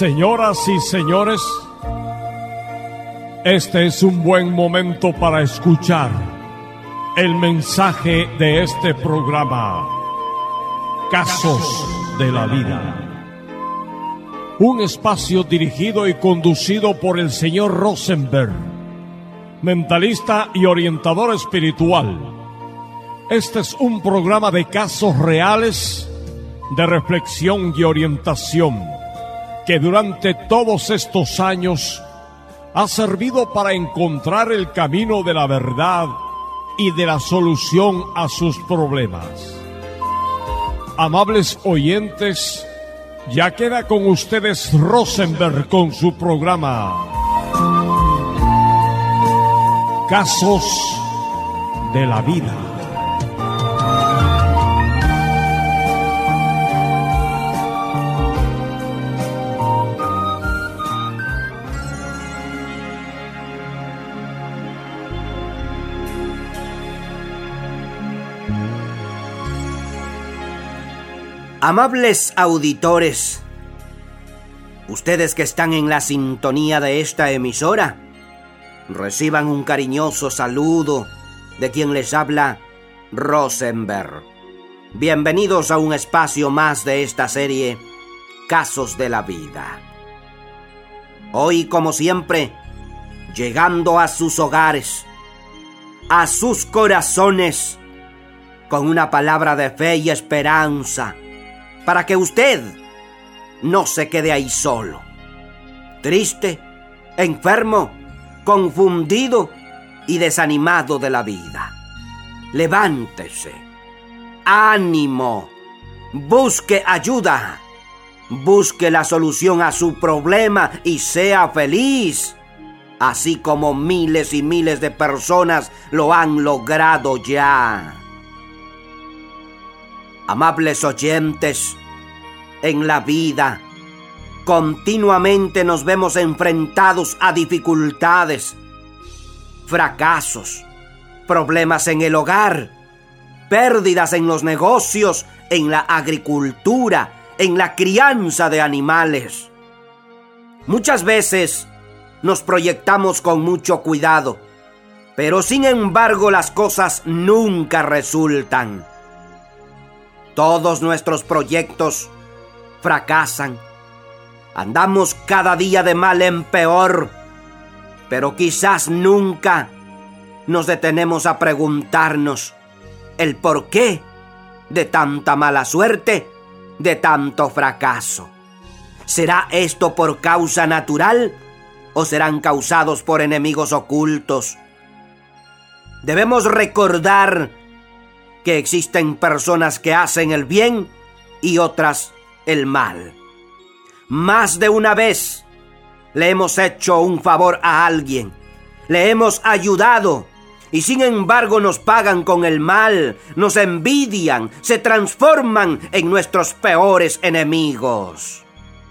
Señoras y señores, este es un buen momento para escuchar el mensaje de este programa, Casos de la Vida. Un espacio dirigido y conducido por el señor Rosenberg, mentalista y orientador espiritual. Este es un programa de casos reales, de reflexión y orientación, que durante todos estos años ha servido para encontrar el camino de la verdad y de la solución a sus problemas. Amables oyentes, ya queda con ustedes Rosenberg con su programa Casos de la Vida. Amables auditores, ustedes que están en la sintonía de esta emisora, reciban un cariñoso saludo de quien les habla, Rosenberg. Bienvenidos a un espacio más de esta serie, Casos de la Vida. Hoy, como siempre, llegando a sus hogares, a sus corazones, con una palabra de fe y esperanza, para que usted no se quede ahí solo, triste, enfermo, confundido y desanimado de la vida. Levántese, ánimo, busque ayuda, busque la solución a su problema y sea feliz, así como miles y miles de personas lo han logrado ya. Amables oyentes, en la vida continuamente nos vemos enfrentados a dificultades, fracasos, problemas en el hogar, pérdidas en los negocios, en la agricultura, en la crianza de animales. Muchas veces nos proyectamos con mucho cuidado, pero sin embargo las cosas nunca resultan. Todos nuestros proyectos fracasan. Andamos cada día de mal en peor, pero quizás nunca nos detenemos a preguntarnos el porqué de tanta mala suerte, de tanto fracaso. ¿Será esto por causa natural o serán causados por enemigos ocultos? Debemos recordar que existen personas que hacen el bien y otras el mal. Más de una vez le hemos hecho un favor a alguien, le hemos ayudado y sin embargo nos pagan con el mal, nos envidian, se transforman en nuestros peores enemigos.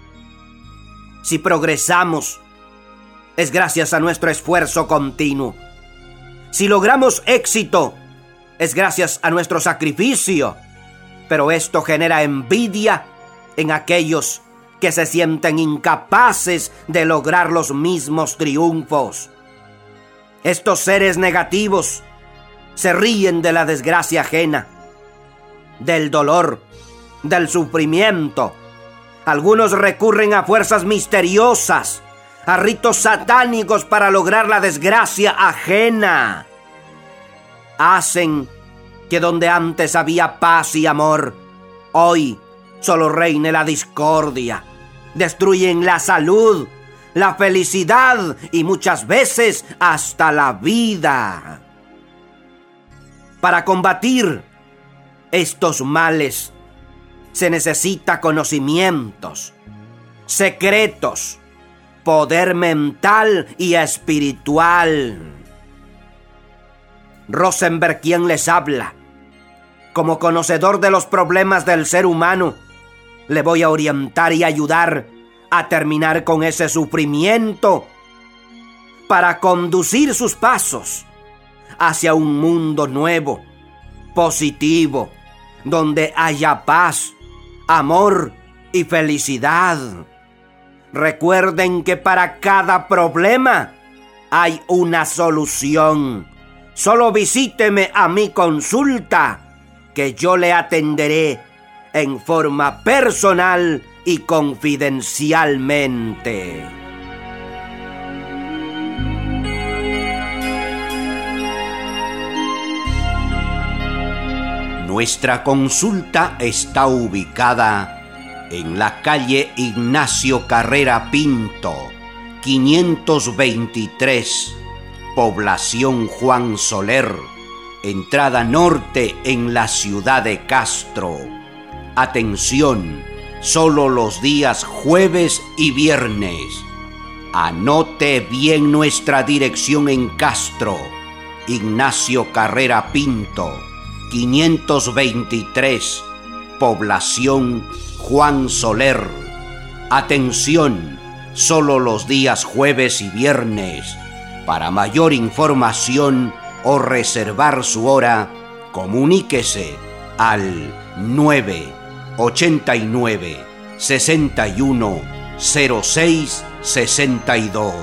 Si progresamos, es gracias a nuestro esfuerzo continuo. Si logramos éxito, es gracias a nuestro sacrificio, pero esto genera envidia en aquellos que se sienten incapaces de lograr los mismos triunfos. Estos seres negativos se ríen de la desgracia ajena, del dolor, del sufrimiento. Algunos recurren a fuerzas misteriosas, a ritos satánicos para lograr la desgracia ajena. Hacen que donde antes había paz y amor, hoy solo reine la discordia. Destruyen la salud, la felicidad y muchas veces hasta la vida. Para combatir estos males se necesita conocimientos, secretos, poder mental y espiritual. Rosenberg, quien les habla, como conocedor de los problemas del ser humano, le voy a orientar y ayudar a terminar con ese sufrimiento para conducir sus pasos hacia un mundo nuevo, positivo, donde haya paz, amor y felicidad. Recuerden que para cada problema hay una solución. Solo visíteme a mi consulta, que yo le atenderé en forma personal y confidencialmente. Nuestra consulta está ubicada en la calle Ignacio Carrera Pinto, 523, población Juan Soler, entrada norte en la ciudad de Castro. Atención, solo los días jueves y viernes. Anote bien nuestra dirección en Castro, Ignacio Carrera Pinto, 523, población Juan Soler. Atención, solo los días jueves y viernes. Para mayor información o reservar su hora, comuníquese al 989 61 06 62.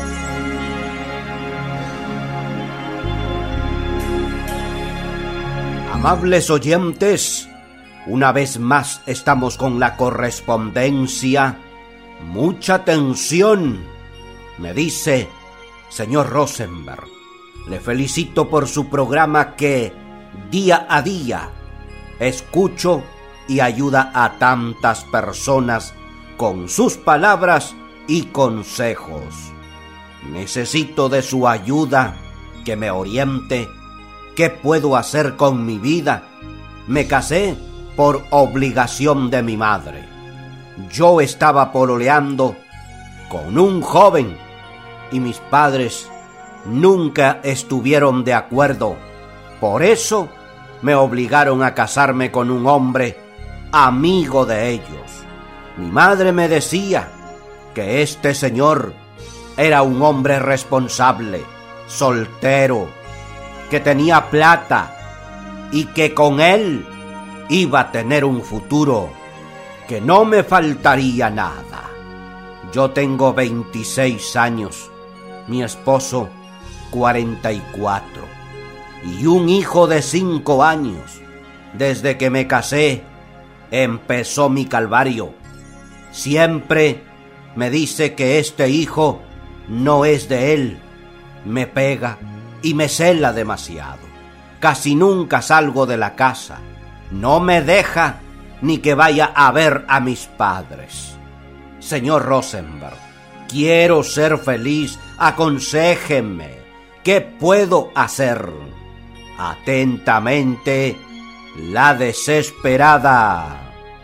Amables oyentes, una vez más estamos con la correspondencia. Mucha atención. Me dice: señor Rosenberg, le felicito por su programa que día a día escucho y ayuda a tantas personas con sus palabras y consejos. Necesito de su ayuda, que me oriente. ¿Qué puedo hacer con mi vida? Me casé por obligación de mi madre. Yo estaba pololeando con un joven y mis padres nunca estuvieron de acuerdo. Por eso me obligaron a casarme con un hombre amigo de ellos. Mi madre me decía que este señor era un hombre responsable, soltero, que tenía plata y que con él iba a tener un futuro, que no me faltaría nada. Yo tengo 26 años, mi esposo 44 y un hijo de 5 años. Desde que me casé empezó mi calvario. Siempre me dice que este hijo no es de él. Me pega y me cela demasiado. Casi nunca salgo de la casa. No me deja ni que vaya a ver a mis padres. Señor Rosenberg, quiero ser feliz. Aconséjenme. ¿Qué puedo hacer? Atentamente, la desesperada.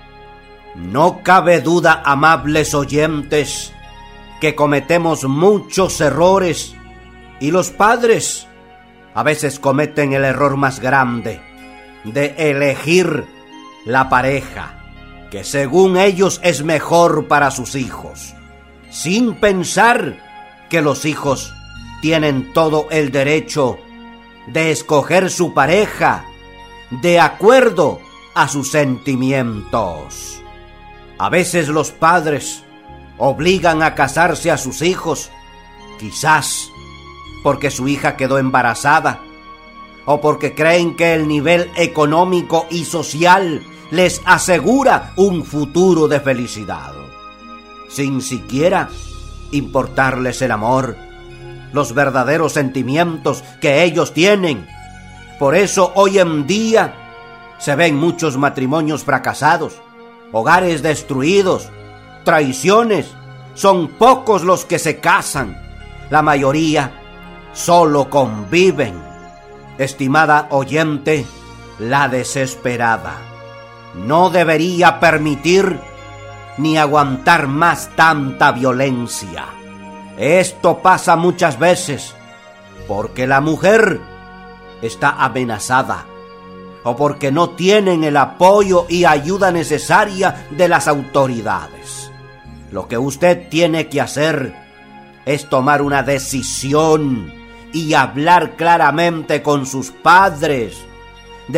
No cabe duda, amables oyentes, que cometemos muchos errores y los padres a veces cometen el error más grande de elegir la pareja que según ellos es mejor para sus hijos, sin pensar que los hijos tienen todo el derecho de escoger su pareja de acuerdo a sus sentimientos. A veces los padres obligan a casarse a sus hijos, quizás porque su hija quedó embarazada o porque creen que el nivel económico y social les asegura un futuro de felicidad, sin siquiera importarles el amor, los verdaderos sentimientos que ellos tienen. Por eso hoy en día se ven muchos matrimonios fracasados, hogares destruidos, traiciones. Son pocos los que se casan, la mayoría solo conviven. Estimada oyente, la desesperada no debería permitir ni aguantar más tanta violencia. Esto pasa muchas veces porque la mujer está amenazada o porque no tienen el apoyo y ayuda necesaria de las autoridades. Lo que usted tiene que hacer es tomar una decisión y hablar claramente con sus padres,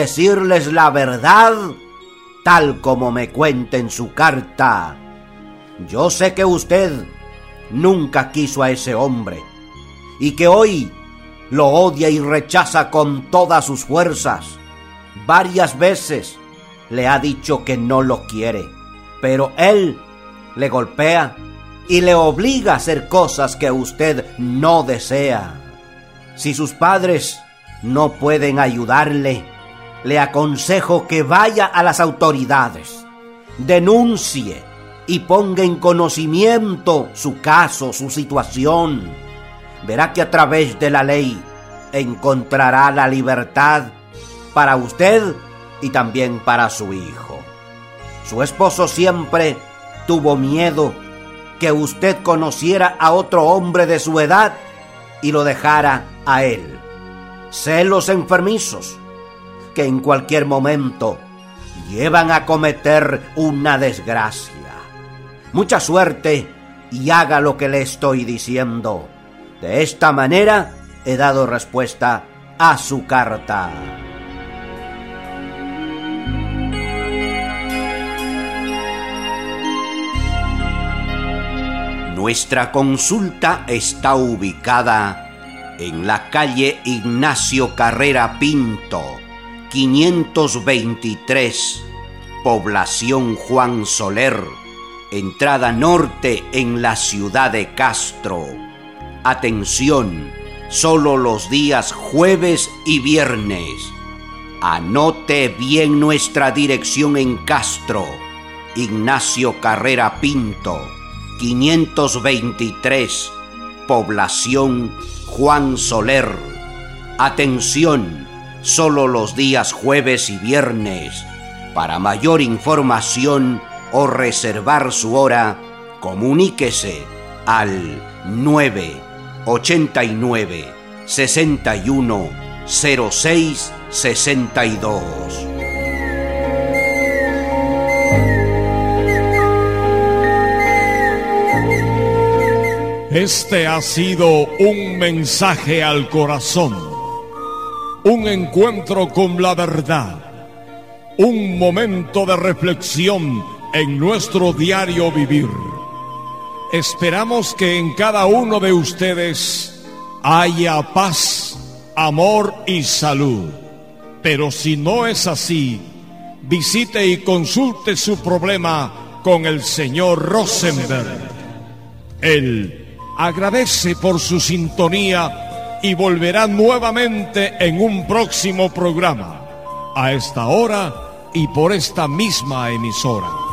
decirles la verdad tal como me cuenta en su carta. Yo sé que usted nunca quiso a ese hombre y que hoy lo odia y rechaza con todas sus fuerzas. Varias veces le ha dicho que no lo quiere, pero él le golpea y le obliga a hacer cosas que usted no desea. Si sus padres no pueden ayudarle, le aconsejo que vaya a las autoridades, denuncie y ponga en conocimiento su caso, su situación. Verá que a través de la ley encontrará la libertad para usted y también para su hijo. Su esposo siempre tuvo miedo que usted conociera a otro hombre de su edad y lo dejara a él. Celos enfermizos que en cualquier momento llevan a cometer una desgracia. Mucha suerte y haga lo que le estoy diciendo. De esta manera he dado respuesta a su carta. Nuestra consulta está ubicada en la calle Ignacio Carrera Pinto, 523, población Juan Soler, entrada norte en la ciudad de Castro. Atención, solo los días jueves y viernes. Anote bien nuestra dirección en Castro, Ignacio Carrera Pinto, 523, población Juan Soler. Atención, solo los días jueves y viernes. Para mayor información o reservar su hora, comuníquese al 989 61 06 62. Este ha sido un mensaje al corazón, un encuentro con la verdad, un momento de reflexión en nuestro diario vivir. Esperamos que en cada uno de ustedes haya paz, amor y salud. Pero si no es así, visite y consulte su problema con el señor Rosenberg. Él agradece por su sintonía y volverá nuevamente en un próximo programa, a esta hora y por esta misma emisora.